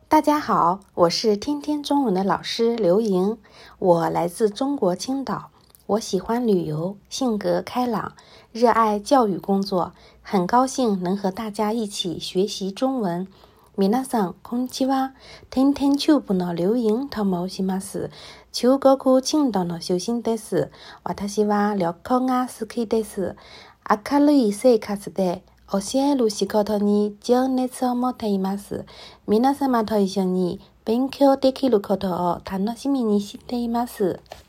大家好，我是天天中文的老师刘莹，我来自中国青岛，我喜欢旅游，性格开朗，热爱教育工作，很高興能和大家一起學習中文。皆さんこんにちは。天天チューブの劉莹と申します。中国青島の出身です。私は旅行が好きです。明るい生活で教える仕事に情熱を持っています。皆様と一緒に勉強できることを楽しみにしています。